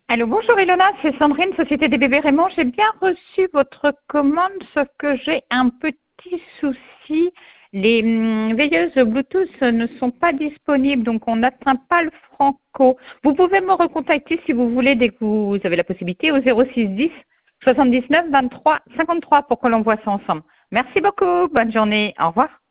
Allô, bonjour Ilona, c'est Sandrine, Société des bébés Raymond. J'ai bien reçu votre commande, sauf que j'ai un petit souci. Les veilleuses Bluetooth ne sont pas disponibles, donc on n'atteint pas le franco. Vous pouvez me recontacter si vous voulez dès que vous avez la possibilité au 06 10 79 23 53 pour que l'on voit ça ensemble. Merci beaucoup, bonne journée, au revoir.